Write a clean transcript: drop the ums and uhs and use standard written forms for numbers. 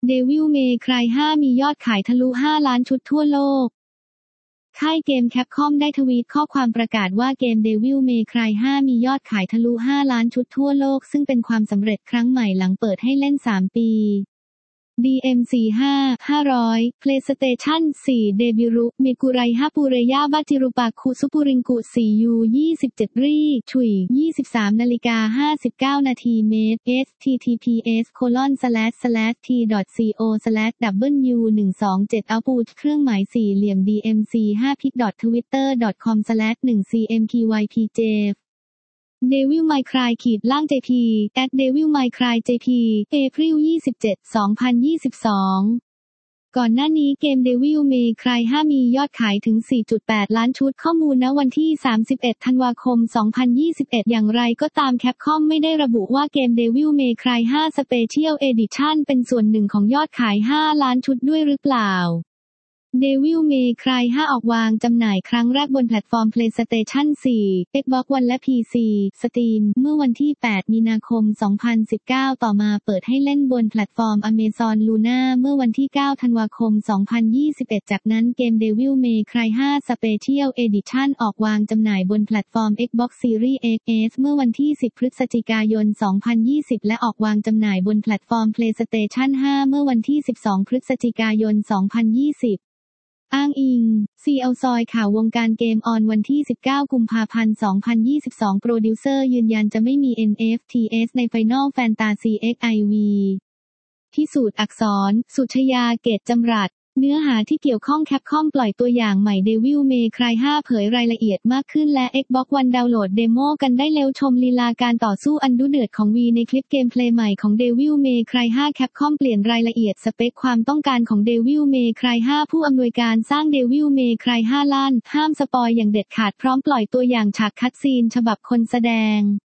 Devil May Cry 5 มียอดขายทะลุ 5 ล้านชุดทั่วโลกค่ายเกมแคปคอมได้ทวีตข้อความประกาศว่าเกม Devil May Cry 5 มียอดขายทะลุ 5 ล้านชุดทั่วโลกซึ่งเป็นความสำเร็จครั้งใหม่หลังเปิดให้เล่น 3 ปี DMC5 500 PlayStation 4 Debiru Mikurai Hapureya Bajirupaku Supuringku 4U 27รีชุย23:59 นาทีเมตร https://t.co/w12 output สี่เหลี่ยม DMC5 pic.twitter.com/1cmkypj Devil May Cry -JP @Devil May Cry JP April 27, 2022 ก่อนหน้านี้เกม Devil May Cry 5 มียอดขายถึง 4.8 ล้านชุดข้อมูลณวันที่ 31 ธันวาคม 2021 อย่างไรก็ตามแคปคอมไม่ได้ระบุว่าเกม Devil May Cry 5 Special Edition เป็นส่วนหนึ่งของยอดขาย 5 ล้านชุดด้วยหรือเปล่าDevil May Cry 5 ออกวางจำหน่ายครั้งแรกบนแพลตฟอร์ม PlayStation 4 Xbox One และ PC Steam เมื่อวันที่ 8 มีนาคม 2019 ต่อมาเปิดให้เล่นบนแพลตฟอร์ม Amazon Luna เมื่อวันที่ 9 ธันวาคม 2021 จากนั้นเกม Devil May Cry 5 Special Edition ออกวางจำหน่ายบนแพลตฟอร์ม Xbox Series X เมื่อวันที่ 10 พฤศจิกายน 2020 และออกวางจำหน่ายบนแพลตฟอร์ม PlayStation 5 เมื่อวันที่ 12 พฤศจิกายน 2020อ้างอิง CL ซอยข่าววงการเกมออนวันที่ 19 กุมภาพันธ์ 2022 โปรดิวเซอร์ยืนยันจะไม่มี NFTs ใน Final Fantasy XIV พิสูจน์อักษร สุชยา เกตจำรัดเนื้อหาที่เกี่ยวข้องแคปคอมปล่อยตัวอย่างใหม่ Devil May Cry 5 เผยรายละเอียดมากขึ้นและ Xbox One ดาวน์โหลดเดโมกันได้เร็วชมลีลาการต่อสู้อันดุเดือดของ V ในคลิปเกมเพลย์ใหม่ของ Devil May Cry 5 แคปคอมเปลี่ยนรายละเอียดสเปคความต้องการของ Devil May Cry 5 ผู้อำนวยการสร้าง Devil May Cry 5 ลั่นห้ามสปอยอย่างเด็ดขาดพร้อมปล่อยตัวอย่างฉากคัตซีนฉบับคนแสดง